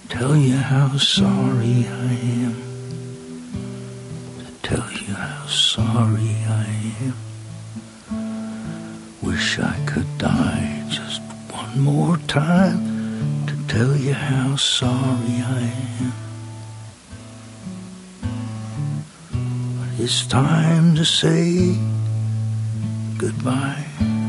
tell you how sorry I am, to tell you how sorry I am. Wish I could die just one more time to tell you how sorry I am. But it's time to say goodbye.